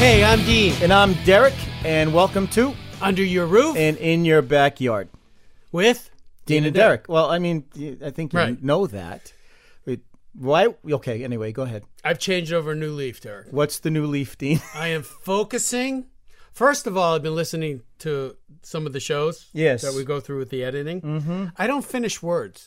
Hey, I'm Dean. And I'm Derek, and welcome to Under Your Roof and In Your Backyard with Dean and Derek. Well, I mean, I think you Right. know that. Why? Okay, anyway, go ahead. I've changed over a new leaf, Derek. What's the new leaf, Dean? I am focusing. First of all, I've been listening to some of the shows that we go through with the editing. Mm-hmm. I don't finish words.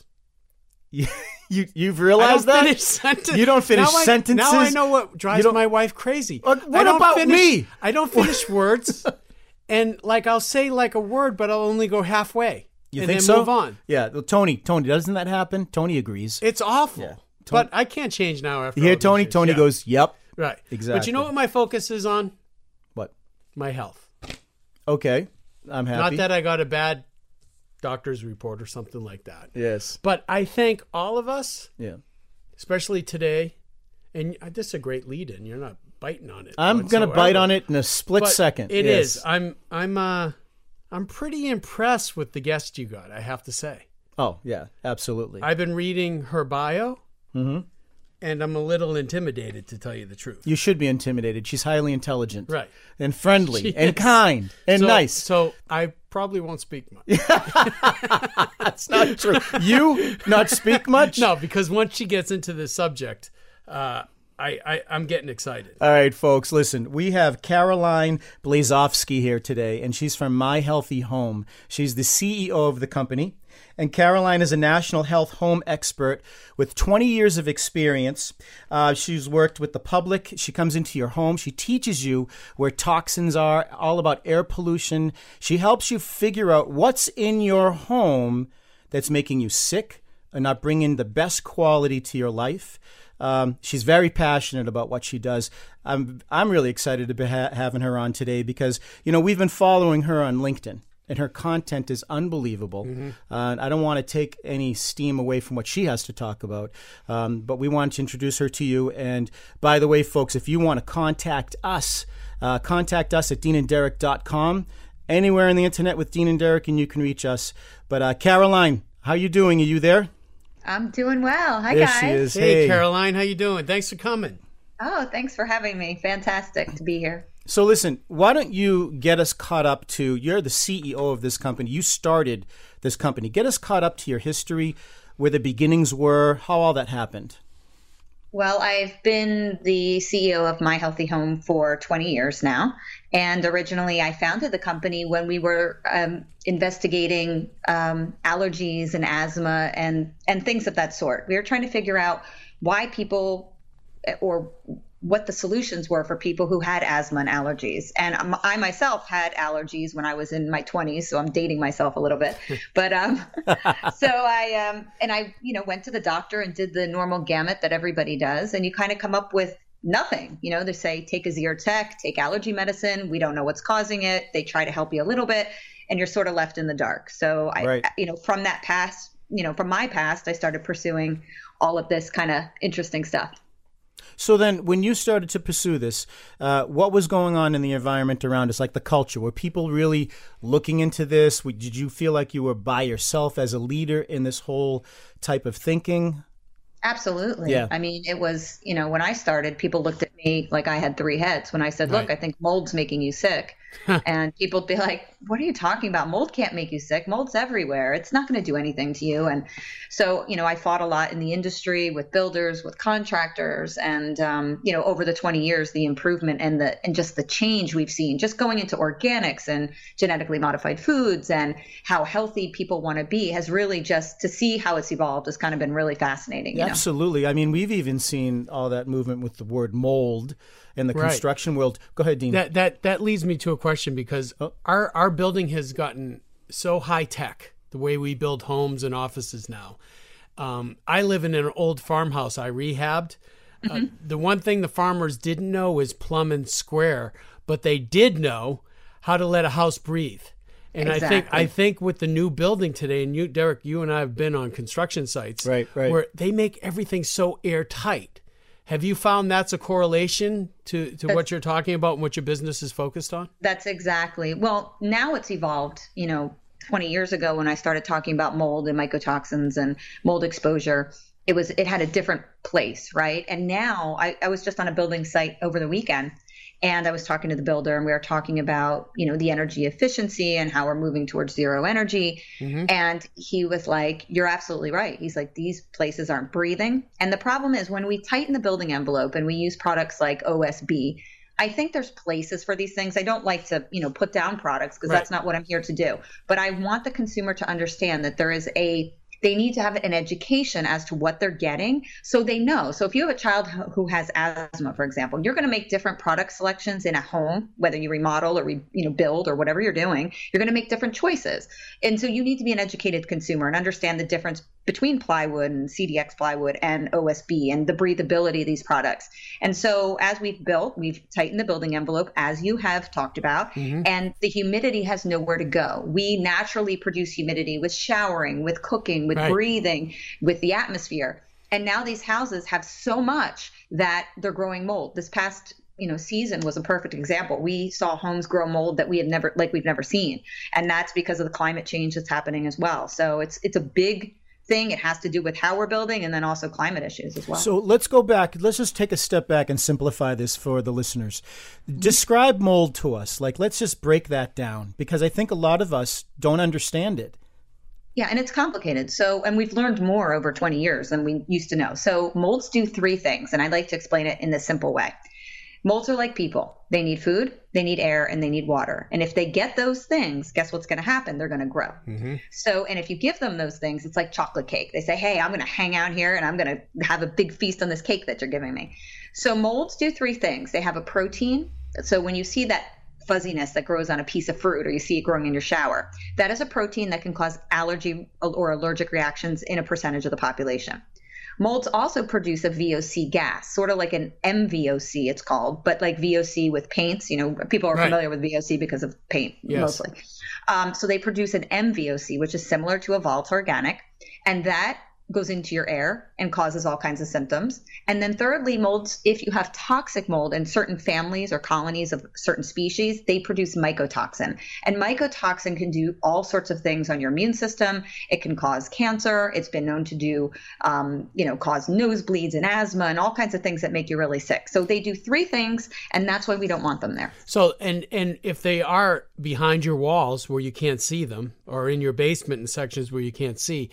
You've realized I don't that? finish sentences. You don't finish sentences? Now I know what drives my wife crazy. What about me? I don't finish words. And I'll say a word, but I'll only go halfway. You and think then so? move on. Yeah, well, Tony, doesn't that happen? Tony agrees. It's awful. Yeah. But I can't change now after You hear all these Tony? years. Tony Yeah. goes, yep. Right. Exactly. But you know what my focus is on? What? My health. Okay, I'm happy. Not that I got a bad doctor's report or something like that. Yes. But I think all of us, Yeah. especially today, and this is a great lead-in. You're not biting on it. I'm going to bite on it in a split But second. It Yes. is. I'm pretty impressed with the guest you got, I have to say. Oh, yeah, absolutely. I've been reading her bio, Mm-hmm. and I'm a little intimidated, to tell you the truth. You should be intimidated. She's highly intelligent. Right. And friendly She and is. kind and nice. So I probably won't speak much. That's not true. You not speak much? No, because once she gets into the subject, I'm getting excited. All right, folks, listen. We have Caroline Blazovsky here today, and she's from My Healthy Home. She's the CEO of the company. And Caroline is a national health home expert with 20 years of experience. She's worked with the public. She comes into your home. She teaches you where toxins are, all about air pollution. She helps you figure out what's in your home that's making you sick and not bringing the best quality to your life. She's very passionate about what she does. I'm really excited to be having her on today because, we've been following her on LinkedIn. And her content is unbelievable. Mm-hmm. I don't want to take any steam away from what she has to talk about, but we want to introduce her to you. And by the way, folks, if you want to contact us at deanandderek.com. Anywhere on the internet with Dean and Derek, and you can reach us. But Caroline, how you doing? Are you there? I'm doing well. Hi, there guys. She is. Hey, Caroline, how you doing? Thanks for coming. Oh, thanks for having me. Fantastic to be here. So listen, why don't you get us caught up to, you're the CEO of this company. You started this company. Get us caught up to your history, where the beginnings were, how all that happened. Well, I've been the CEO of My Healthy Home for 20 years now. And originally I founded the company when we were investigating allergies and asthma and things of that sort. We were trying to figure out why people or what the solutions were for people who had asthma and allergies. And I myself had allergies when I was in my 20s, so I'm dating myself a little bit. But so I went to the doctor and did the normal gamut that everybody does, and you kind of come up with nothing. They say take a Zyrtec, take allergy medicine. We don't know what's causing it. They try to help you a little bit, and you're sort of left in the dark. So from that past, from my past, I started pursuing all of this kind of interesting stuff. So then when you started to pursue this, what was going on in the environment around us, like the culture? Were people really looking into this? Did you feel like you were by yourself as a leader in this whole type of thinking? Absolutely. Yeah. I mean, it was, when I started, people looked at me like I had three heads when I said, look, I think mold's making you sick. And people would be like, what are you talking about? Mold can't make you sick. Mold's everywhere. It's not going to do anything to you. And so, I fought a lot in the industry with builders, with contractors, and, over the 20 years, the improvement and just the change we've seen, just going into organics and genetically modified foods and how healthy people want to be has really just to see how it's evolved has kind of been really fascinating. Absolutely. I mean, we've even seen all that movement with the word mold in the construction world. Go ahead, Dean. That leads me to a question because our building has gotten so high tech, the way we build homes and offices now. I live in an old farmhouse I rehabbed. The one thing the farmers didn't know is plumb and square, but they did know how to let a house breathe. And exactly. I think with the new building today, and you, Derek, you and I have been on construction sites, right, where they make everything so airtight. Have you found that's a correlation to what you're talking about and what your business is focused on? That's exactly. Well, now it's evolved. 20 years ago when I started talking about mold and mycotoxins and mold exposure, it had a different place, right? And now I was just on a building site over the weekend, And I was talking to the builder, and we were talking about, the energy efficiency and how we're moving towards zero energy. And he was like, you're absolutely right. He's like, these places aren't breathing. And the problem is when we tighten the building envelope and we use products like OSB, I think there's places for these things. I don't like to, put down products because that's not what I'm here to do. But I want the consumer to understand that they need to have an education as to what they're getting so they know. So if you have a child who has asthma, for example, you're going to make different product selections in a home, whether you remodel or build or whatever you're doing, you're going to make different choices. And so you need to be an educated consumer and understand the difference between plywood and CDX plywood and OSB and the breathability of these products. And so as we've tightened the building envelope, as you have talked about, and the humidity has nowhere to go. We naturally produce humidity with showering, with cooking, with breathing, with the atmosphere. And now these houses have so much that they're growing mold. This past season was a perfect example. We saw homes grow mold that we've never seen. And that's because of the climate change that's happening as well. So it's a big thing. It has to do with how we're building and then also climate issues as well. So let's go back. Let's just take a step back and simplify this for the listeners. Describe mold to us. Let's just break that down because I think a lot of us don't understand it. Yeah, and it's complicated. And we've learned more over 20 years than we used to know. So molds do three things, and I'd like to explain it in this simple way. Molds are like people. They need food, they need air, and they need water. And if they get those things, guess what's going to happen? They're going to grow. So, and if you give them those things, it's like chocolate cake. They say, hey, I'm going to hang out here and I'm going to have a big feast on this cake that you're giving me. So molds do three things. They have a protein. So when you see that fuzziness that grows on a piece of fruit or you see it growing in your shower, that is a protein that can cause allergy or allergic reactions in a percentage of the population. Molds also produce a VOC gas, sort of like an MVOC it's called, but like VOC with paints. People are familiar with VOC because of paint mostly. So they produce an MVOC, which is similar to a volatile organic, and that goes into your air and causes all kinds of symptoms. And then thirdly, molds, if you have toxic mold in certain families or colonies of certain species, they produce mycotoxin. And mycotoxin can do all sorts of things on your immune system. It can cause cancer. It's been known to do, cause nosebleeds and asthma and all kinds of things that make you really sick. So they do three things, and that's why we don't want them there. So, and if they are behind your walls where you can't see them, or in your basement in sections where you can't see,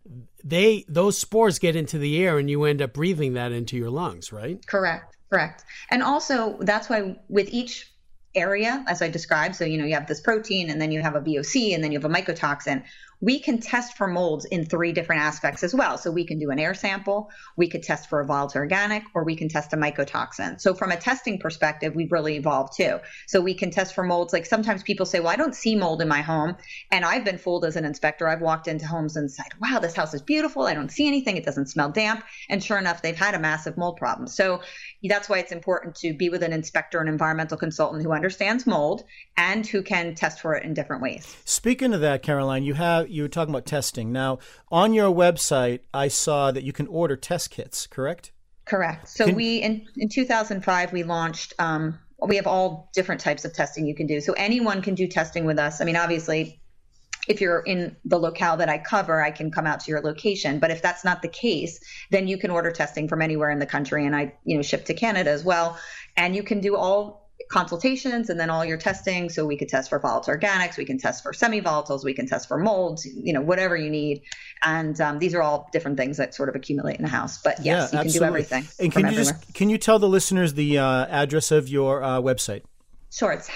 those spores get into the air and you end up breathing that into your lungs, right? Correct. And also that's why with each area, as I described, so you have this protein and then you have a VOC and then you have a mycotoxin. We can test for molds in three different aspects as well. So we can do an air sample, we could test for a volatile organic, or we can test a mycotoxin. So from a testing perspective, we've really evolved too. So we can test for molds. Like sometimes people say, well, I don't see mold in my home. And I've been fooled as an inspector. I've walked into homes and said, wow, this house is beautiful. I don't see anything. It doesn't smell damp. And sure enough, they've had a massive mold problem. So that's why it's important to be with an inspector, an environmental consultant who understands mold and who can test for it in different ways. Speaking of that, Caroline, you were talking about testing. Now, on your website, I saw that you can order test kits, correct? Correct. So in 2005, we launched, we have all different types of testing you can do. So anyone can do testing with us. I mean, obviously, if you're in the locale that I cover, I can come out to your location. But if that's not the case, then you can order testing from anywhere in the country. And I, ship to Canada as well. And you can do all consultations and then all your testing. So we could test for volatile organics, we can test for semi-volatiles, we can test for molds, whatever you need. And these are all different things that sort of accumulate in a house. But yes, you can do everything. And can you tell the listeners the address of your website? Sure. It's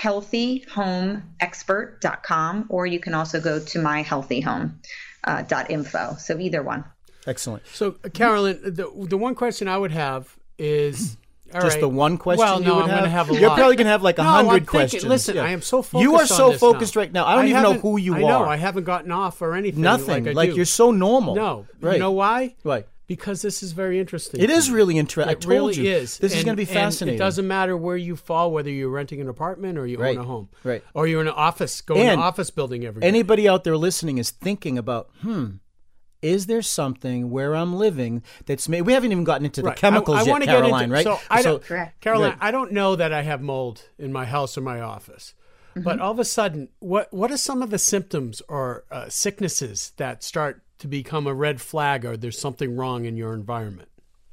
healthyhomeexpert.com, or you can also go to myhealthyhome.info. So either one. Excellent. So Carolyn, the one question I would have is, the one question I'm going to have a lot. You're probably going to have like 100 questions. Listen, I am so focused. You are so on focused right now. I don't even know who you are. I know. I haven't gotten off or anything. Nothing. Like you're so normal. No. Right. You know why? Why? Because this is very interesting. It is really interesting. I told really you. Is. This is going to be fascinating. It doesn't matter where you fall, whether you're renting an apartment or you own a home. Right. Or you're in an office, going to an office building every day. Anybody out there listening is thinking about, is there something where I'm living that's made? We haven't even gotten into the chemicals yet, Caroline, right? Correct. Caroline, I don't know that I have mold in my house or my office. Mm-hmm. But all of a sudden, what are some of the symptoms or sicknesses that start to become a red flag or there's something wrong in your environment?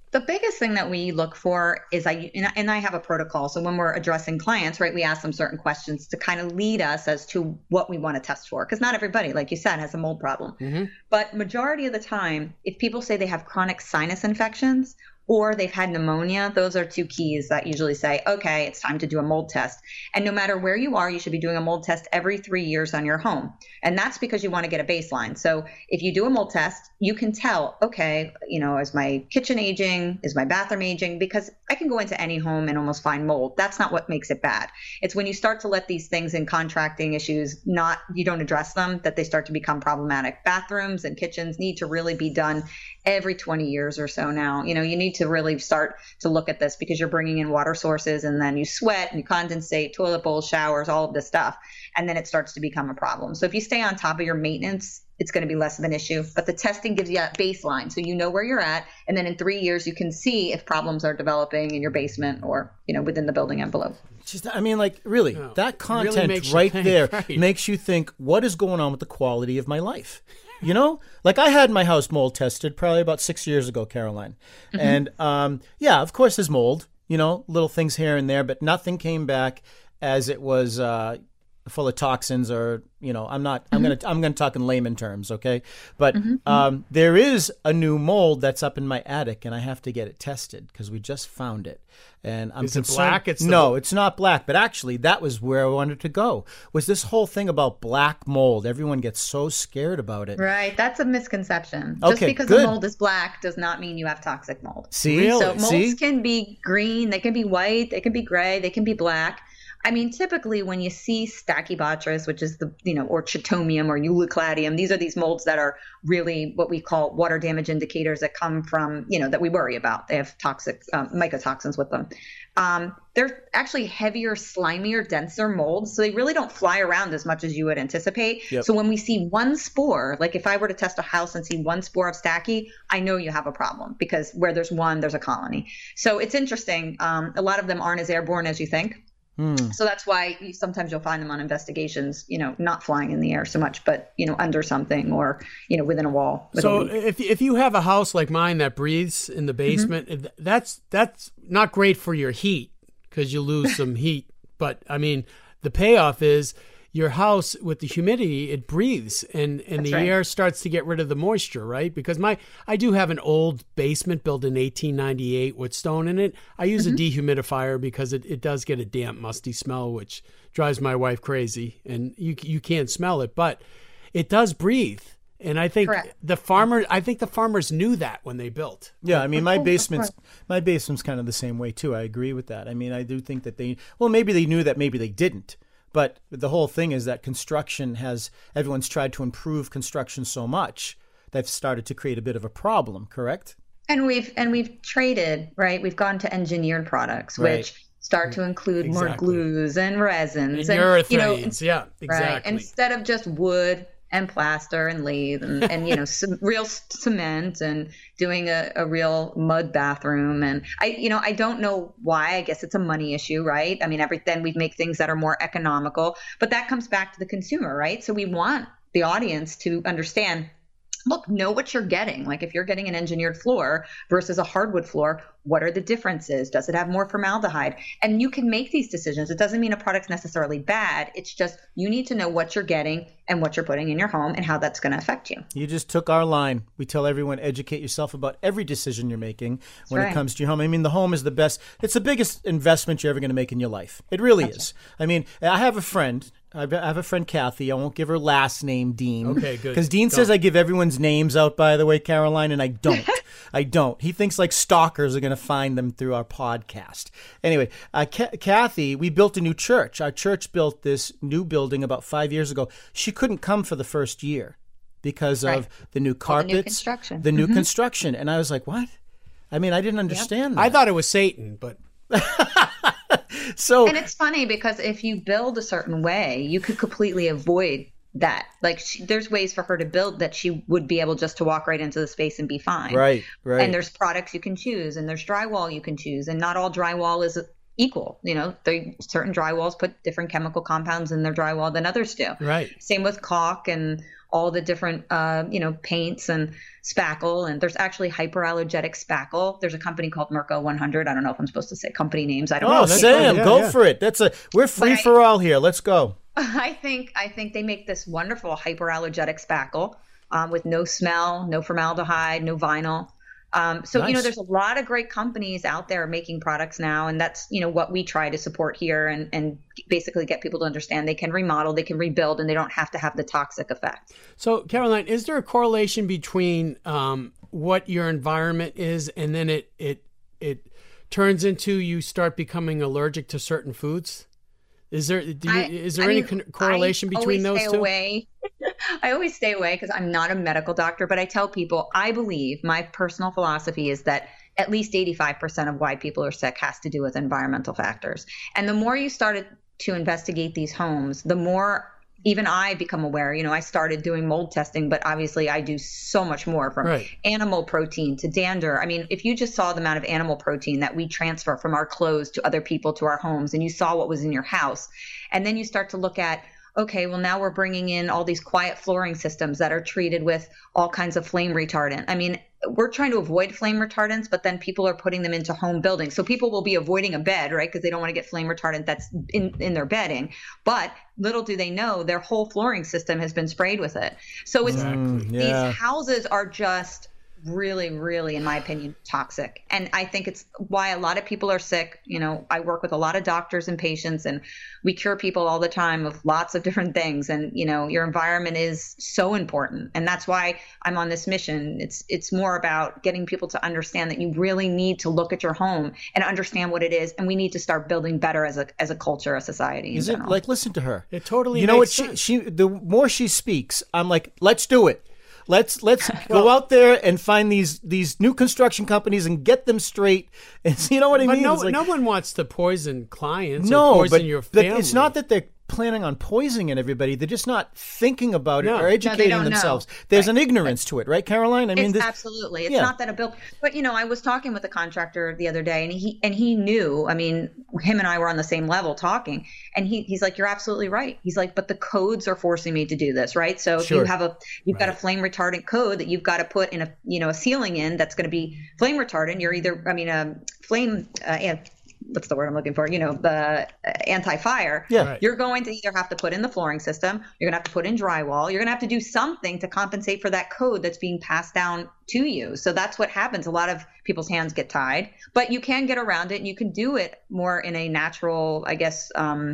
The biggest thing that we look for is and I have a protocol. So when we're addressing clients, right, we ask them certain questions to kind of lead us as to what we want to test for. Because not everybody, like you said, has a mold problem. Mm-hmm. But majority of the time, if people say they have chronic sinus infections or they've had pneumonia, those are two keys that usually say, okay, it's time to do a mold test. And no matter where you are, you should be doing a mold test every 3 years on your home. And that's because you want to get a baseline. So if you do a mold test, you can tell, okay, is my kitchen aging? Is my bathroom aging? Because I can go into any home and almost find mold. That's not what makes it bad. It's when you start to let these things in contracting issues, you don't address them, that they start to become problematic. Bathrooms and kitchens need to really be done every 20 years or so now. You need to really start to look at this because you're bringing in water sources and then you sweat and you condensate, toilet bowls, showers, all of this stuff. And then it starts to become a problem. So if you stay on top of your maintenance, it's going to be less of an issue. But the testing gives you a baseline. So you know where you're at. And then in 3 years, you can see if problems are developing in your basement or, within the building envelope. Really, that content really right think, there right. makes you think, what is going on with the quality of my life? I had my house mold tested probably about 6 years ago, Caroline. Mm-hmm. And of course there's mold, little things here and there, but nothing came back as it was full of toxins or, I'm going to talk in layman terms. Okay. But there is a new mold that's up in my attic and I have to get it tested because we just found it. And I'm concerned. Is it black? No, it's not black. But actually, that was where I wanted to go, was this whole thing about black mold. Everyone gets so scared about it. Right. That's a misconception. Okay, just because good. the mold is black does not mean you have toxic mold. See? Really? So molds can be green, they can be white, they can be gray, they can be black. I mean, typically when you see Stachybotrys, which is or Chitomium or Eucladium, these are these molds that are really what we call water damage indicators that come from, that we worry about. They have toxic mycotoxins with them. They're actually heavier, slimier, denser molds. So they really don't fly around as much as you would anticipate. Yep. So when we see one spore, like if I were to test a house and see one spore of Stachy, I know you have a problem because where there's one, there's a colony. So it's interesting. A lot of them aren't as airborne as you think. So that's why sometimes you'll find them on investigations, not flying in the air so much, but, under something or, within a wall. So if you have a house like mine that breathes in the basement, that's not great for your heat because you lose some heat. But I mean, the payoff is your house with the humidity, it breathes and the air starts to get rid of the moisture, right? Because I do have an old basement built in 1898 with stone in it. I use a dehumidifier because it does get a damp, musty smell, which drives my wife crazy. And you can't smell it, but it does breathe. And I think the farmers knew that when they built. Yeah, I mean, my basement's kind of the same way too. I agree with that. I mean, I do think that maybe they knew that, maybe they didn't. But the whole thing is that everyone's tried to improve construction so much they've started to create a bit of a problem, correct? And we've traded, right? We've gone to engineered products, which start to include more glues and resins and urethanes. Yeah, exactly. Right? Instead of just wood and plaster and lathe and some real cement and doing a real mud bathroom. And I don't know why. I guess it's a money issue, right? I mean, then we make things that are more economical, but that comes back to the consumer, right? So we want the audience to understand, look, know what you're getting. Like if you're getting an engineered floor versus a hardwood floor, what are the differences? Does it have more formaldehyde? And you can make these decisions. It doesn't mean a product's necessarily bad. It's just you need to know what you're getting and what you're putting in your home and how that's going to affect you. You just took our line. We tell everyone, educate yourself about every decision you're making when it comes to your home. I mean, the home is the best. It's the biggest investment you're ever going to make in your life. It really is. I mean, I have a friend. I have a friend, Kathy. I won't give her last name, Dean. Okay, good. Because Dean says I give everyone's names out, by the way, Caroline, and I don't. I don't. He thinks like stalkers are going to find them through our podcast. Anyway, Kathy, we built a new church. Our church built this new building about 5 years ago. She couldn't come for the first year because of the new carpets, the new construction. And I was like, what? I mean, I didn't understand that. I thought it was Satan, but... And it's funny because if you build a certain way, you could completely avoid that. Like there's ways for her to build that she would be able just to walk right into the space and be fine. Right. And there's products you can choose and there's drywall you can choose, and not all drywall is equal. Certain drywalls put different chemical compounds in their drywall than others do. Right. Same with caulk and all the different, paints and spackle. And there's actually hyperallergenic spackle. There's a company called Merco 100. I don't know if I'm supposed to say company names. I don't know. Oh, Sam, go for it. We're free for all here. Let's go. I think they make this wonderful hyperallergenic spackle with no smell, no formaldehyde, no vinyl. Nice. There's a lot of great companies out there making products now, and that's, what we try to support here and basically get people to understand they can remodel, they can rebuild, and they don't have to have the toxic effect. So, Caroline, is there a correlation between what your environment is and then it turns into you start becoming allergic to certain foods? Is there any correlation between those two? I always stay away because I'm not a medical doctor, but I tell people, I believe my personal philosophy is that at least 85% of why people are sick has to do with environmental factors. And the more you started to investigate these homes, the more even I become aware. I started doing mold testing, but obviously I do so much more, from animal protein to dander. I mean, if you just saw the amount of animal protein that we transfer from our clothes to other people, to our homes, and you saw what was in your house, and then you start to look at, okay, well, now we're bringing in all these quiet flooring systems that are treated with all kinds of flame retardant. I mean, we're trying to avoid flame retardants, but then people are putting them into home buildings. So people will be avoiding a bed, right? Because they don't want to get flame retardant that's in their bedding. But little do they know their whole flooring system has been sprayed with it. So it's these houses are just really, really, in my opinion, toxic. And I think it's why a lot of people are sick. I work with a lot of doctors and patients, and we cure people all the time of lots of different things. And, your environment is so important. And that's why I'm on this mission. It's more about getting people to understand that you really need to look at your home and understand what it is. And we need to start building better as a culture, a society in general. Listen to her. It totally makes sense. The more she speaks, I'm like, let's do it. Let's go out there and find these new construction companies and get them straight. And you know what I mean? No one wants to poison clients or poison your family. It's not that they're planning on poisoning everybody. They're just not thinking about it or educating themselves. There's an ignorance to it, right, Caroline? I mean, absolutely. It's not that a bill. But I was talking with a contractor the other day, and he knew. I mean, him and I were on the same level talking, and he's like, "You're absolutely right." He's like, "But the codes are forcing me to do this, right? So if you've got a flame retardant code that you've got to put in a ceiling in that's going to be flame retardant. You're either, flame." What's the word I'm looking for? The anti-fire. Yeah. Right. You're going to either have to put in the flooring system, you're going to have to put in drywall, you're going to have to do something to compensate for that code that's being passed down to you. So that's what happens. A lot of people's hands get tied, but you can get around it, and you can do it more in a natural, I guess,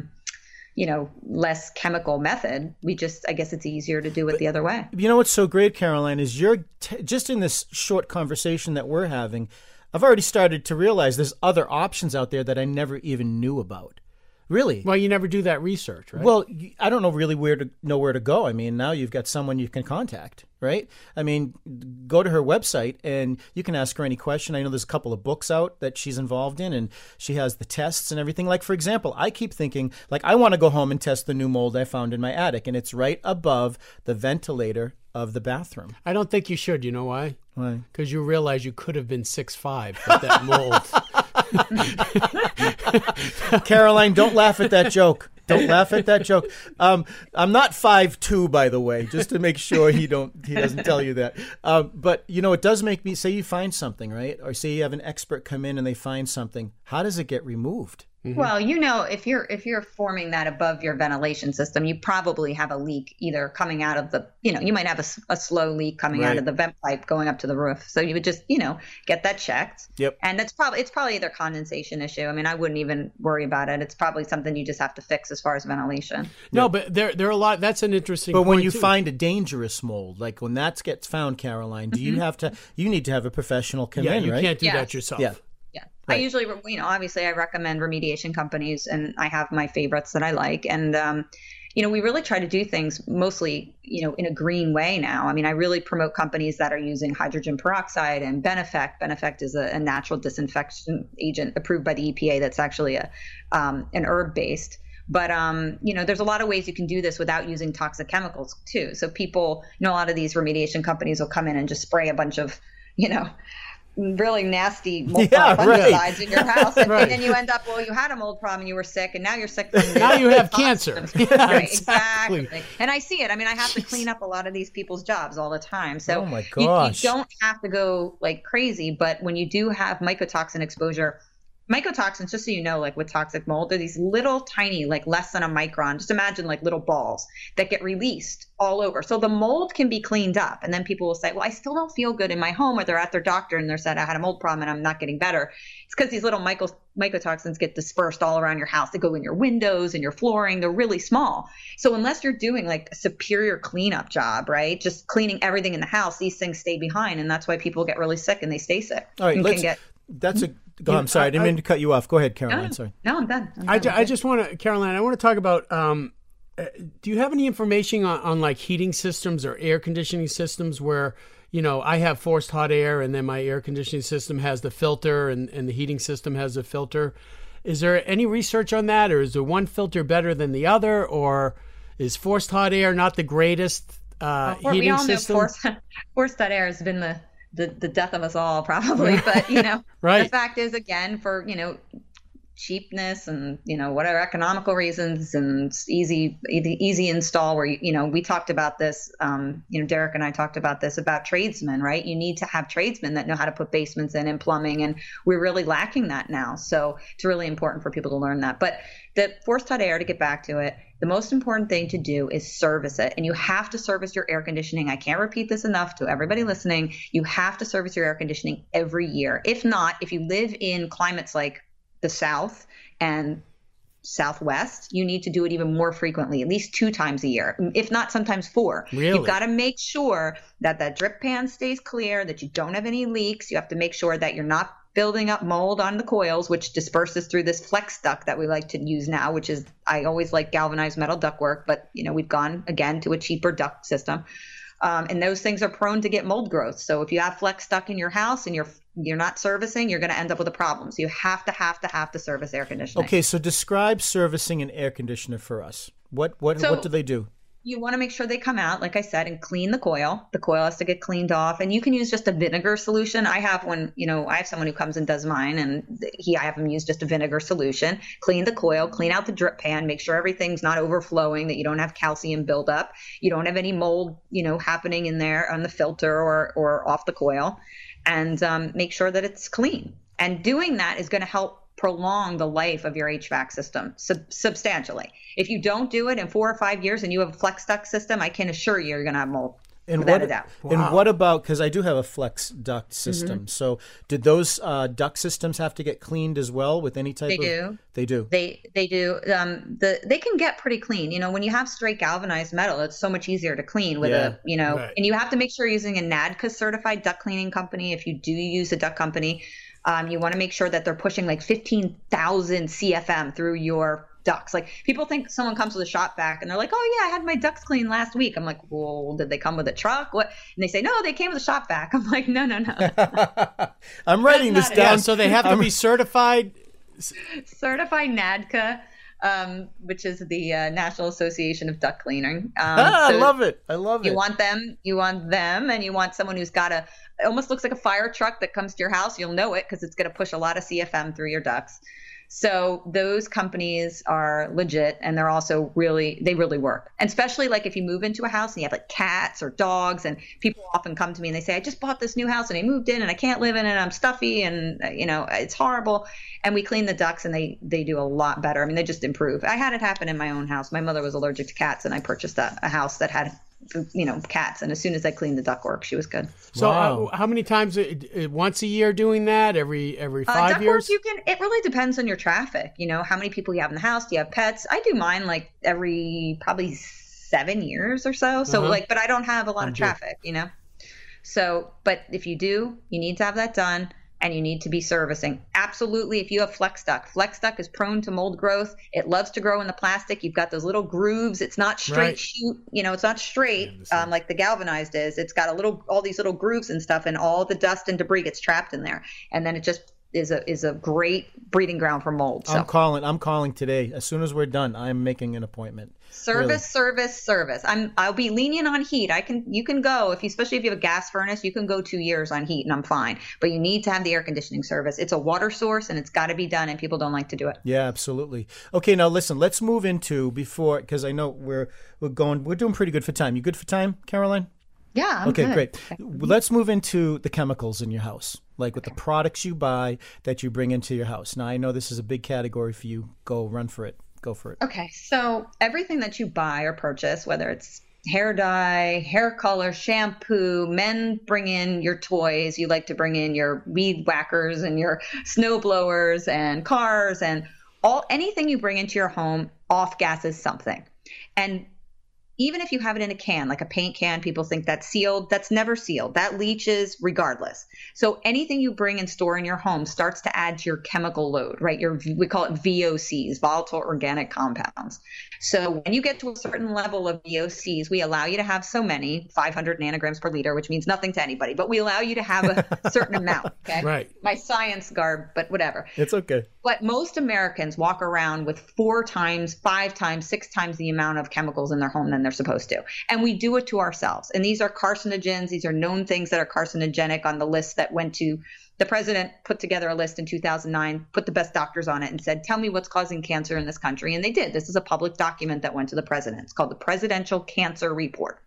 less chemical method. I guess it's easier to do it the other way. What's so great, Caroline, is you're just in this short conversation that we're having, I've already started to realize there's other options out there that I never even knew about. Really? Well, you never do that research, right? Well, I don't know really where to go. I mean, now you've got someone you can contact, right? I mean, go to her website and you can ask her any question. I know there's a couple of books out that she's involved in, and she has the tests and everything. Like, for example, I keep thinking, I want to go home and test the new mold I found in my attic, and it's right above the ventilator of the bathroom. I don't think you should. You know why? Why? Because you realize you could have been 6'5" with that mold. Caroline, don't laugh at that joke. Don't laugh at that joke. I'm not 5'2", by the way, just to make sure he doesn't tell you that. But it does make me say, you find something, right? Or say you have an expert come in and they find something. How does it get removed? Mm-hmm. Well, if you're forming that above your ventilation system, you probably have a leak either coming out of the, you might have a slow leak coming out of the vent pipe going up to the roof. So you would just, get that checked. Yep. And it's probably either condensation issue. I mean, I wouldn't even worry about it. It's probably something you just have to fix as far as ventilation. No, but there are a lot. That's an interesting point. But when you too. find a dangerous mold, like when that gets found, Caroline, do you need to have a professional come in, you right? You can't do that yourself. Yeah. Yeah. Right. I usually, obviously I recommend remediation companies, and I have my favorites that I like. And, we really try to do things mostly, in a green way now. I mean, I really promote companies that are using hydrogen peroxide and Benefect. Benefect is a natural disinfection agent approved by the EPA that's actually an herb-based. But, there's a lot of ways you can do this without using toxic chemicals too. So people, a lot of these remediation companies will come in and just spray a bunch of, really nasty mold fungicides in your house, and then you end up, well, you had a mold problem and you were sick, and now you're sick from now you have cancer. Right, exactly. And I see it. I mean, I have to clean up a lot of these people's jobs all the time. So oh my gosh. You don't have to go like crazy, but when you do have mycotoxin exposure, mycotoxins, just so you know, like with toxic mold, they're these little tiny, like less than a micron. Just imagine like little balls that get released all over. So the mold can be cleaned up. And then people will say, well, I still don't feel good in my home, or they're at their doctor and they're said, I had a mold problem and I'm not getting better. It's because these little mycotoxins get dispersed all around your house. They go in your windows and your flooring. They're really small. So unless you're doing like a superior cleanup job, right? Just cleaning everything in the house, these things stay behind. And that's why people get really sick and they stay sick. All right, I'm sorry. I didn't mean to cut you off. Go ahead, Caroline. Sorry. No, I'm done. I just want to, Caroline, I want to talk about, do you have any information on like heating systems or air conditioning systems where, you know, I have forced hot air and then my air conditioning system has the filter and the heating system has a filter. Is there any research on that, or is there one filter better than the other, or is forced hot air not the greatest heating system? Know forced hot air has been the death of us all probably, but you know, right. The fact is, again, for, you know, cheapness and, you know, whatever economical reasons, and easy install, where, you know, we talked about this, you know, Derek and I talked about this about tradesmen, right? You need to have tradesmen that know how to put basements in and plumbing, and we're really lacking that now. So it's really important for people to learn that. But the forced hot air, to get back to it, the most important thing to do is service it. And you have to service your air conditioning. I can't repeat this enough to everybody listening. You have to service your air conditioning every year. If not, if you live in climates like the South and Southwest, you need to do it even more frequently, at least 2 times a year, if not sometimes 4. Really? You've got to make sure that that drip pan stays clear, that you don't have any leaks. You have to make sure that you're not building up mold on the coils, which disperses through this flex duct that we like to use now, which is, I always like galvanized metal ductwork, but you know, we've gone again to a cheaper duct system. And those things are prone to get mold growth. So if you have flex duct in your house and you're not servicing, you're going to end up with a problem. So you have to service air conditioning. Okay, so describe servicing an air conditioner for us. What do they do? You want to make sure they come out, like I said, and clean the coil. The coil has to get cleaned off, and you can use just a vinegar solution. I have someone who comes and does mine, and I have him use just a vinegar solution. Clean the coil, clean out the drip pan, make sure everything's not overflowing, that you don't have calcium buildup, you don't have any mold, you know, happening in there on the filter or off the coil, and make sure that it's clean. And doing that is going to help prolong the life of your HVAC system substantially. If you don't do it in 4 or 5 years and you have a flex duct system, I can assure you you're going to have mold. And without a doubt. Wow. And what about, because I do have a flex duct system, mm-hmm. So did those duct systems have to get cleaned as well with any type of? They do. They do. They can get pretty clean. You know, when you have straight galvanized metal, it's so much easier to clean with right. And you have to make sure you're using a NADCA certified duct cleaning company. If you do use a duct company, you want to make sure that they're pushing like 15,000 CFM through your ducts. Like, people think someone comes with a shop vac and they're like, oh yeah, I had my ducts cleaned last week. I'm like, well, did they come with a truck? What? And they say, no, they came with a shop vac. I'm like, no. I'm writing this down. Yeah, so they have to be certified. Certified NADCA, which is the National Association of Duct Cleaning. I love it. You want them, and you want someone who's got it almost looks like a fire truck that comes to your house. You'll know it because it's going to push a lot of CFM through your ducts. So those companies are legit, and they're also they really work. And especially like if you move into a house and you have like cats or dogs, and people often come to me and they say, I just bought this new house and I moved in and I can't live in it. I'm stuffy and it's horrible. And we clean the ducts and they do a lot better. I mean, they just improve. I had it happen in my own house. My mother was allergic to cats, and I purchased a house that had cats, and as soon as I cleaned the ductwork, she was good. So wow. How many times? Once a year doing that? Every 5 years? It really depends on your traffic. You know, how many people you have in the house. Do you have pets? I do mine like every probably 7 years or so. So but I don't have a lot of traffic, you know. So, but if you do, you need to have that done. And you need to be servicing. Absolutely, if you have flex duct is prone to mold growth. It loves to grow in the plastic. You've got those little grooves. It's not straight right. Shoot. It's not straight like the galvanized is. It's got all these little grooves and stuff, and all the dust and debris gets trapped in there. And then it is a great breeding ground for mold. So I'm calling today. As soon as we're done, I'm making an appointment. service. I'll be lenient on heat. You can go especially if you have a gas furnace, you can go 2 years on heat and I'm fine. But you need to have the air conditioning service. It's a water source and it's got to be done, and people don't like to do it. Yeah, absolutely. Okay, now listen, let's move into because I know we're doing pretty good for time. You good for time, Caroline? Yeah. I'm okay, good. Great. Let's move into the chemicals in your house, like with the products you buy that you bring into your house. Now, I know this is a big category for you. Run for it. Go for it. Okay. So everything that you buy or purchase, whether it's hair dye, hair color, shampoo, men bring in your toys. You like to bring in your weed whackers and your snow blowers and cars, and anything you bring into your home off gases something. And even if you have it in a can, like a paint can, people think that's sealed. That's never sealed. That leaches regardless. So anything you bring and store in your home starts to add to your chemical load, right? We call it VOCs, volatile organic compounds. So when you get to a certain level of VOCs, we allow you to have so many, 500 nanograms per liter, which means nothing to anybody, but we allow you to have a certain amount. Okay. Right. My science garb, but whatever. It's okay. But most Americans walk around with 4 times, 5 times, 6 times the amount of chemicals in their home than they're supposed to. And we do it to ourselves. And these are carcinogens. These are known things that are carcinogenic on the list that went to the president, put together a list in 2009, put the best doctors on it and said, tell me what's causing cancer in this country. And they did. This is a public document that went to the president. It's called the Presidential Cancer Report.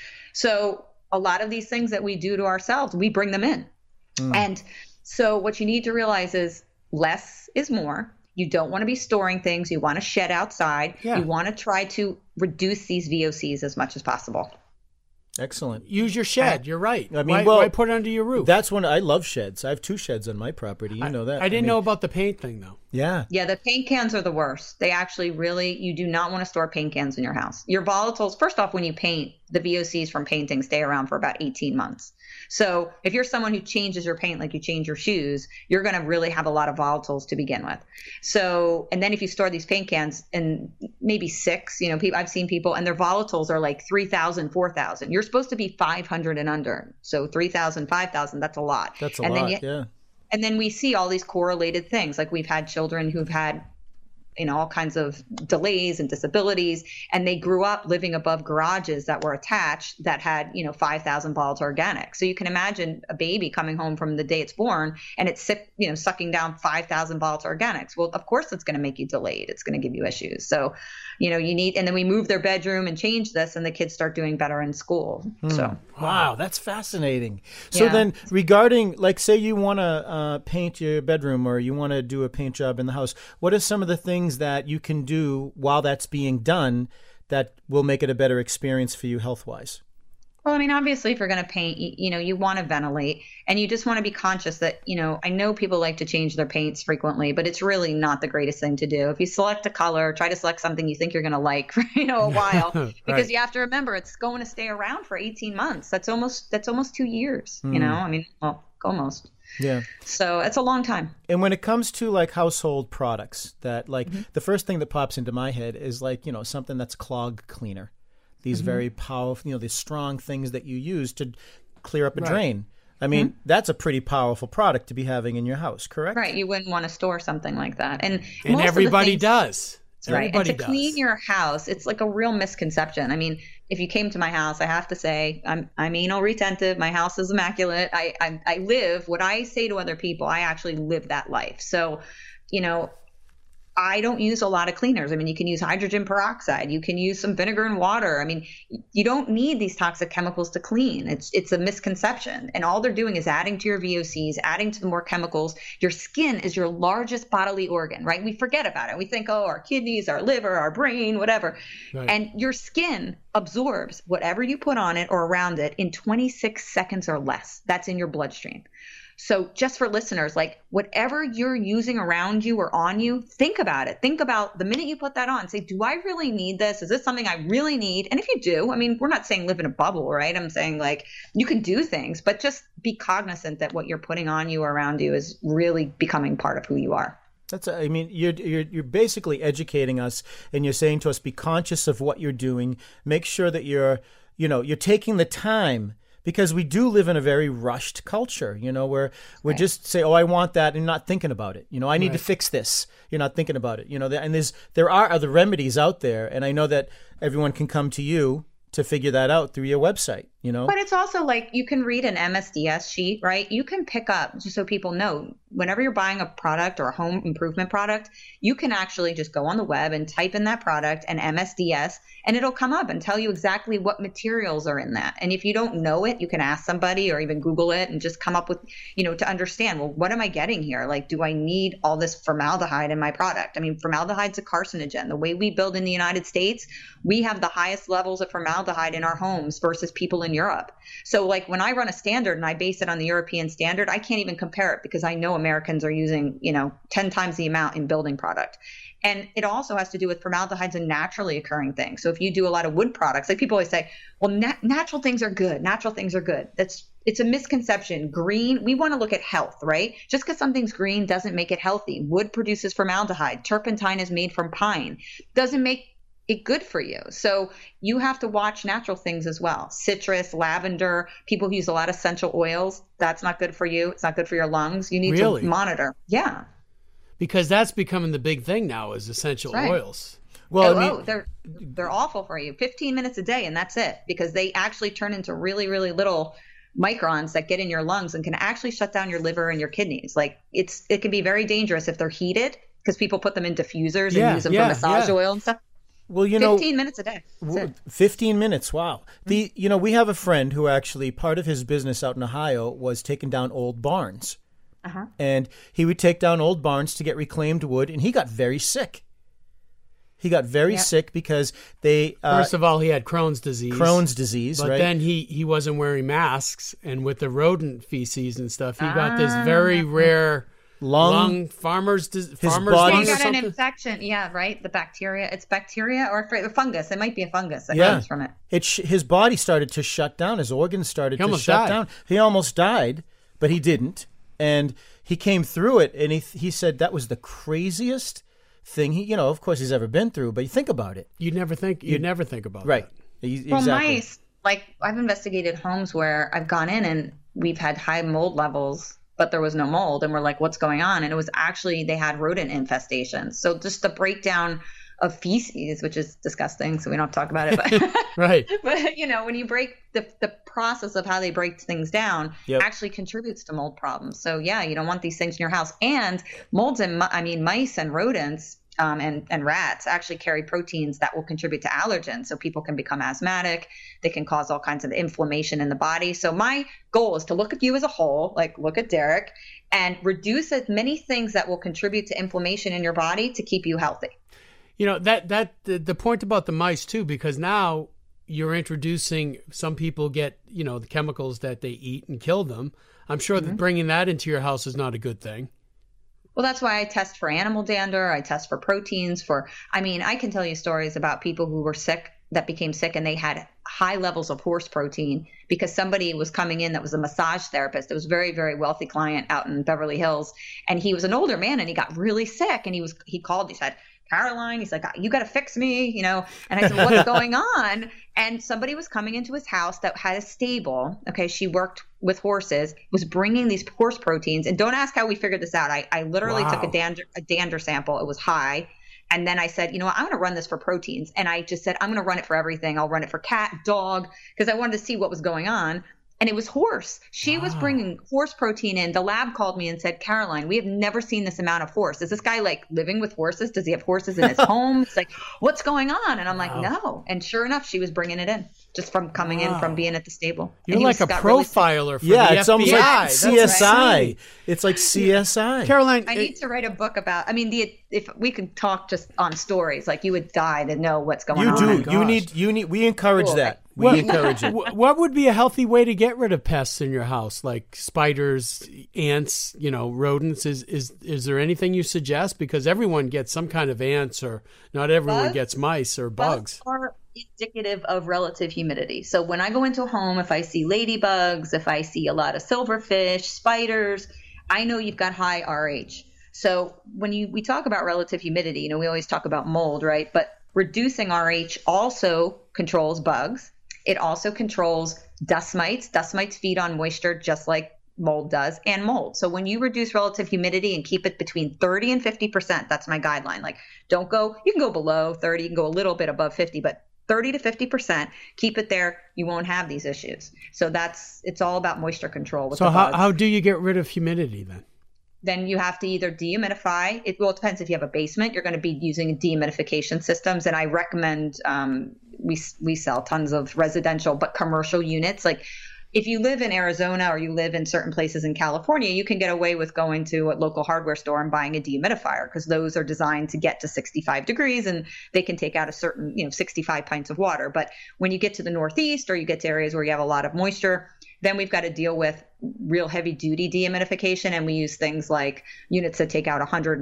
So a lot of these things that we do to ourselves, we bring them in. And so what you need to realize is less is more. You don't want to be storing things. You want to shed outside. Yeah. You want to try to reduce these VOCs as much as possible. Excellent. Use your shed. You're right. I mean, why put it under your roof? That's when I love sheds. I have 2 sheds on my property. You know that. I didn't know about the paint thing, though. Yeah. Yeah, the paint cans are the worst. They actually you do not want to store paint cans in your house. Your volatiles, first off, when you paint, the VOCs from painting stay around for about 18 months. So if you're someone who changes your paint like you change your shoes, you're going to really have a lot of volatiles to begin with. So, and then if you store these paint cans in maybe 6, I've seen people and their volatiles are like 3,000, 4,000. You're supposed to be 500 and under. So 3,000, 5,000, that's a lot. That's a lot, yeah. And then we see all these correlated things. Like we've had children who've had all kinds of delays and disabilities, and they grew up living above garages that were attached that had 5,000 volatile organic. So you can imagine a baby coming home from the day it's born and it's sucking down 5,000 volatile organics. Well, of course it's going to make you delayed. It's going to give you issues. So you need, and then we move their bedroom and change this, and the kids start doing better in school. So wow, that's fascinating. So Yeah. then, regarding, like, say you want to paint your bedroom or you want to do a paint job in the house, what are some of the things that you can do while that's being done that will make it a better experience for you health-wise? Well, I mean, obviously, if you're going to paint, you want to ventilate, and you just want to be conscious that, I know people like to change their paints frequently, but it's really not the greatest thing to do. If you select a color, try to select something you think you're going to like for, a while, because Right. you have to remember it's going to stay around for 18 months. That's almost 2 years, I mean, well, almost. Yeah. So it's a long time. And when it comes to like household products, that like the first thing that pops into my head is like, something that's clog cleaner. These very powerful, these strong things that you use to clear up a drain. I mean, that's a pretty powerful product to be having in your house, correct? Right. You wouldn't want to store something like that. And everybody most of the things, does. Right. Everybody And to clean your house, it's like a real misconception. I mean, if you came to my house, I have to say I'm anal retentive. My house is immaculate. I live what I say to other people. I actually live that life. So, I don't use a lot of cleaners. I mean, you can use hydrogen peroxide. You can use some vinegar and water. I mean, you don't need these toxic chemicals to clean. It's a misconception. And all they're doing is adding to your VOCs, adding to the more chemicals. Your skin is your largest bodily organ, right? We forget about it. We think, our kidneys, our liver, our brain, whatever. Right. And your skin absorbs whatever you put on it or around it in 26 seconds or less. That's in your bloodstream. So just for listeners, like whatever you're using around you or on you, think about it. Think about the minute you put that on, say, do I really need this? Is this something I really need? And if you do, I mean, we're not saying live in a bubble, right? I'm saying like you can do things, but just be cognizant that what you're putting on you or around you is really becoming part of who you are. You're basically educating us, and you're saying to us, be conscious of what you're doing. Make sure that you're taking the time because we do live in a very rushed culture, where we just say, oh, I want that, and not thinking about it. I need to fix this. You're not thinking about it. And there are other remedies out there, and I know that everyone can come to you to figure that out through your website, But it's also like you can read an MSDS sheet, right? You can pick up, just so people know, whenever you're buying a product or a home improvement product, you can actually just go on the web and type in that product and MSDS, and it'll come up and tell you exactly what materials are in that. And if you don't know it, you can ask somebody or even Google it and just come up with, to understand, well, what am I getting here? Like, do I need all this formaldehyde in my product? I mean, formaldehyde's a carcinogen. The way we build in the United States, we have the highest levels of formaldehyde in our homes versus people in Europe. So like when I run a standard and I base it on the European standard, I can't even compare it because I know Americans are using, 10 times the amount in building product. And it also has to do with formaldehyde's a naturally occurring thing. So if you do a lot of wood products, like people always say, well, natural things are good. Natural things are good. It's a misconception. Green, we want to look at health, right? Just because something's green doesn't make it healthy. Wood produces formaldehyde. Turpentine is made from pine. Doesn't make it good for you. So you have to watch natural things as well. Citrus, lavender, people who use a lot of essential oils, that's not good for you. It's not good for your lungs. You need to monitor. Yeah. Because that's becoming the big thing now is essential oils. Well, they're awful for you. 15 minutes a day and that's it, because they actually turn into really, really little microns that get in your lungs and can actually shut down your liver and your kidneys. Like it can be very dangerous if they're heated, because people put them in diffusers and use them for massage oil and stuff. Well, 15 minutes a day. 15 minutes. Wow. We have a friend who actually, part of his business out in Ohio was taking down old barns. Uh-huh. And he would take down old barns to get reclaimed wood, and he got very sick. He got very sick because they... First of all, he had Crohn's disease. But right? then he wasn't wearing masks, and with the rodent feces and stuff, he got this very rare... Lung farmer's disease. He got an infection. Yeah, right. The bacteria. It's bacteria or fungus. It might be a fungus that comes from it. His body started to shut down. His organs started to shut down. He almost died, but he didn't. And he came through it. And he said that was the craziest thing he, of course, he's ever been through. But you think about it. You'd never think about right. that. Exactly. Well, mice. Like I've investigated homes where I've gone in and we've had high mold levels, but there was no mold. And we're like, what's going on? And it was actually, they had rodent infestations. So just the breakdown of feces, which is disgusting. So we don't talk about it, but right. But when you break the process of how they break things down actually contributes to mold problems. So you don't want these things in your house. And molds and mice and rodents and rats actually carry proteins that will contribute to allergens. So people can become asthmatic. They can cause all kinds of inflammation in the body. So my goal is to look at you as a whole, like look at Derek, and reduce as many things that will contribute to inflammation in your body to keep you healthy. The point about the mice too, because now you're introducing, some people get, the chemicals that they eat and kill them. I'm sure that bringing that into your house is not a good thing. Well, that's why I test for animal dander. I test for proteins I can tell you stories about people who were sick, that became sick, and they had high levels of horse protein because somebody was coming in that was a massage therapist. It was a very, very wealthy client out in Beverly Hills. And he was an older man and he got really sick, and he called, he said, Caroline, he's like, you got to fix me, And I said, what's going on? And somebody was coming into his house that had a stable. Okay. She worked with horses, was bringing these horse proteins. And don't ask how we figured this out. I literally took a dander sample. It was high. And then I said, I'm going to run this for proteins. And I just said, I'm going to run it for everything. I'll run it for cat, dog, because I wanted to see what was going on. And it was horse. She was bringing horse protein in. The lab called me and said, Caroline, we have never seen this amount of horse. Is this guy like living with horses? Does he have horses in his home? It's like, what's going on? And I'm like, no. And sure enough, she was bringing it in just from coming in from being at the stable. You're like a profiler for the FBI. It's almost like CSI. It's like CSI. Caroline, I need to write a book about, if we could talk just on stories, like you would die to know what's going on. You do. You need, we encourage that. We encourage it. What would be a healthy way to get rid of pests in your house, like spiders, ants, rodents? Is there anything you suggest? Because everyone gets some kind of ants, or not everyone gets mice or bugs. Bugs are indicative of relative humidity. So when I go into a home, if I see ladybugs, if I see a lot of silverfish, spiders, I know you've got high RH. So when we talk about relative humidity, we always talk about mold, right? But reducing RH also controls bugs. It also controls dust mites. Dust mites feed on moisture just like mold does, and mold. So when you reduce relative humidity and keep it between 30 and 50%, that's my guideline. Like, don't go, you can go below 30, you can go a little bit above 50, but 30 to 50%, keep it there. You won't have these issues. So it's all about moisture control. With so how do you get rid of humidity then? Then you have to either dehumidify. It depends if you have a basement. You're going to be using dehumidification systems, and I recommend we sell tons of residential, but commercial units. Like if you live in Arizona or you live in certain places in California, you can get away with going to a local hardware store and buying a dehumidifier because those are designed to get to 65 degrees and they can take out a certain 65 pints of water. But when you get to the Northeast or you get to areas where you have a lot of moisture, then we've got to deal with real heavy duty dehumidification, and we use things like units that take out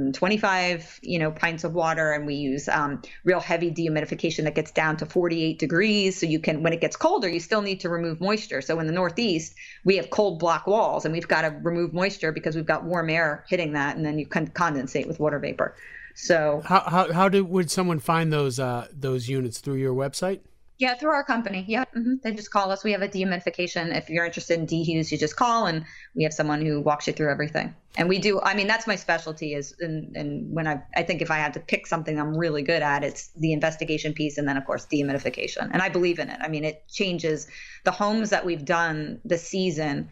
125 pints of water, and we use real heavy dehumidification that gets down to 48 degrees. So you can, when it gets colder, you still need to remove moisture. So in the Northeast, we have cold block walls, and we've got to remove moisture because we've got warm air hitting that, and then you can condensate with water vapor. So would someone find those units? Through your website? Yeah, through our company. Yeah. Mm-hmm. They just call us. We have a dehumidification. If you're interested in dehuse, you just call, and we have someone who walks you through everything. And we do, that's my specialty is, and when I think if I had to pick something I'm really good at, it's the investigation piece. And then of course, dehumidification. And I believe in it. It changes the homes that we've done this season.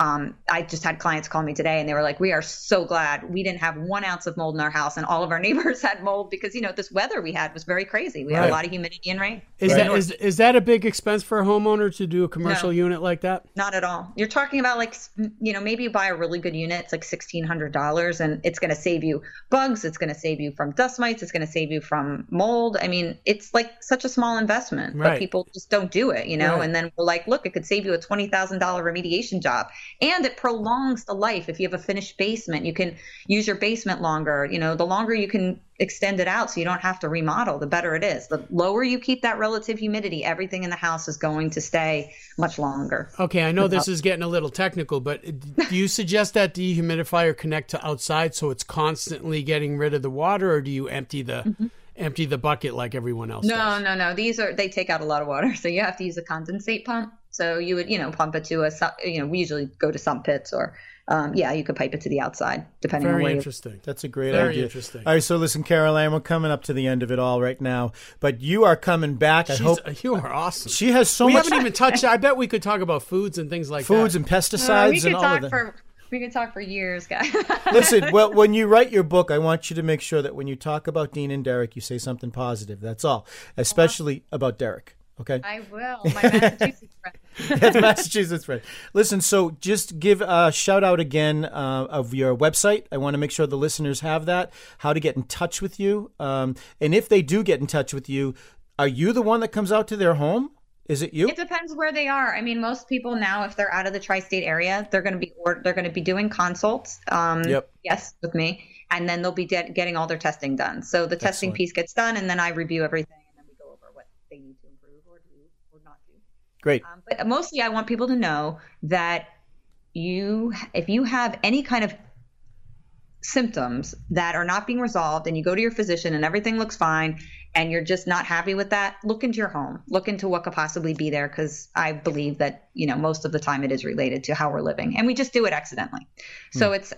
I just had clients call me today and they were like, we are so glad we didn't have 1 ounce of mold in our house, and all of our neighbors had mold because, this weather we had was very crazy. We had a lot of humidity and rain. Is that a big expense for a homeowner to do a commercial unit like that? Not at all. You're talking about maybe you buy a really good unit. It's like $1,600 and it's going to save you bugs. It's going to save you from dust mites. It's going to save you from mold. It's like such a small investment, but people just don't do it, and then we're like, look, it could save you a $20,000 remediation job. And it prolongs the life. If you have a finished basement, you can use your basement longer. The longer you can extend it out so you don't have to remodel, the better it is. The lower you keep that relative humidity, everything in the house is going to stay much longer. Okay, I know this is getting a little technical, but do you suggest that dehumidifier connect to outside so it's constantly getting rid of the water, or do you empty the bucket like everyone else does? No. They take out a lot of water, so you have to use a condensate pump. So you would, pump it to we usually go to sump pits or, you could pipe it to the outside depending on where Very interesting. That's a great Very idea. Interesting. All right, so listen, Caroline, we're coming up to the end of it all right now, but you are coming back. You are awesome. She has so much. much. We haven't even touched. I bet we could talk about foods and things like foods that. and pesticides and all of that. We could talk for years, guys. Listen, well, when you write your book, I want you to make sure that when you talk about Dean and Derek, you say something positive. That's all, especially about Derek. Okay. I will. My Massachusetts friend. That's Massachusetts friend. Listen, so just give a shout out again of your website. I want to make sure the listeners have that, how to get in touch with you. And if they do get in touch with you, are you the one that comes out to their home? Is it you? It depends where they are. Most people now, if they're out of the tri-state area, they're going to be doing consults. Yes, with me, and then they'll be getting all their testing done. So the testing piece gets done, and then I review everything, and then we go over what they need to improve or do or not do. Great. But mostly, I want people to know that if you have any kind of symptoms that are not being resolved, and you go to your physician and everything looks fine, and you're just not happy with that, look into your home, look into what could possibly be there. Cause I believe that, most of the time it is related to how we're living, and we just do it accidentally. So it's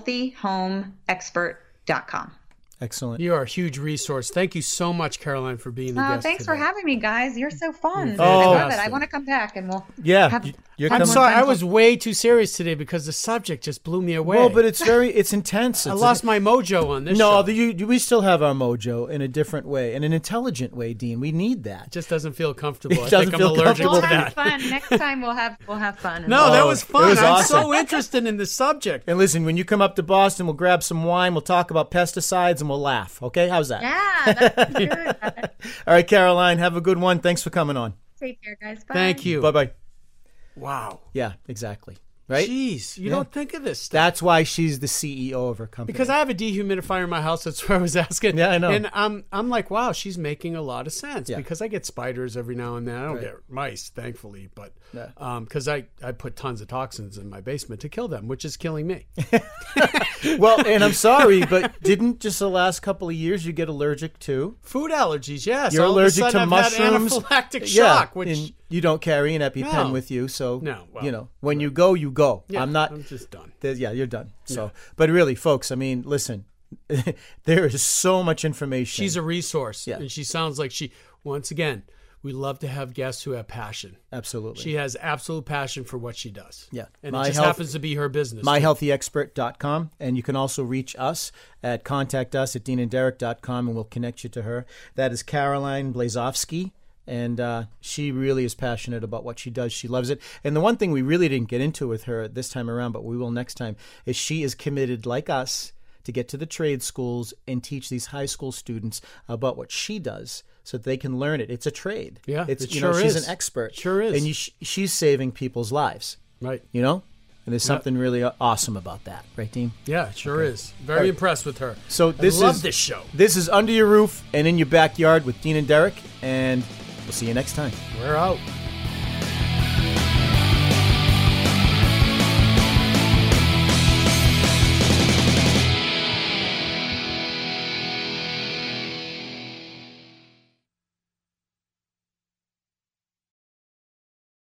healthyhomeexpert.com. Excellent. You are a huge resource. Thank you so much, Caroline, for being the guest Thanks today. for having me, guys. You're so fun. I love it. I want to come back, and we'll I'm sorry, I was way too serious today because the subject just blew me away. Well, but it's intense. I lost my mojo on this show. No, we still have our mojo in a different way, in an intelligent way, Dean. We need that. It just doesn't feel comfortable. I think I'm allergic to that. Fun. Next time we'll have fun. No, that was fun. Was awesome. I'm so interested in the subject. And listen, when you come up to Boston, we'll grab some wine, we'll talk about pesticides, and we'll laugh. Okay? How's that? Yeah, that's good. All right, Caroline, have a good one. Thanks for coming on. Take care, guys. Bye. Thank you. Bye-bye. Wow. Yeah, exactly. Right? Jeez, you don't think of this stuff. That's why she's the CEO of her company. Because I have a dehumidifier in my house. That's what I was asking. Yeah, I know. And I'm like, wow, she's making a lot of sense. Yeah. Because I get spiders every now and then. I don't get mice, thankfully, but because I put tons of toxins in my basement to kill them, which is killing me. Well, and I'm sorry, but didn't just the last couple of years you get allergic to? Food allergies, yes. You're all allergic of a sudden to I've mushrooms. had anaphylactic shock, which You don't carry an EpiPen No. with you, so No, well, you know when you go, you go. Yeah, I'm not. I'm just done. Yeah, you're done. So, but really, folks, I mean, listen, there is so much information. She's a resource. Yeah. And she sounds like once again, we love to have guests who have passion. Absolutely. She has absolute passion for what she does. Yeah. And it just happens to be her business. MyHealthyExpert.com. And you can also reach us at contactus@deanandderek.com, and we'll connect you to her. That is Caroline Blazovsky. And she really is passionate about what she does. She loves it. And the one thing we really didn't get into with her this time around, but we will next time, is she is committed, like us, to get to the trade schools and teach these high school students about what she does so that they can learn it. It's a trade. Yeah, it's, it you know, sure she's is. an expert. Sure is. And she's saving people's lives, Right. you know? And there's something really awesome about that. Right, Dean? Yeah, it sure is. Very impressed with her. So I love this show. This is Under Your Roof and in Your Backyard with Dean and Derek, and we'll see you next time. We're out.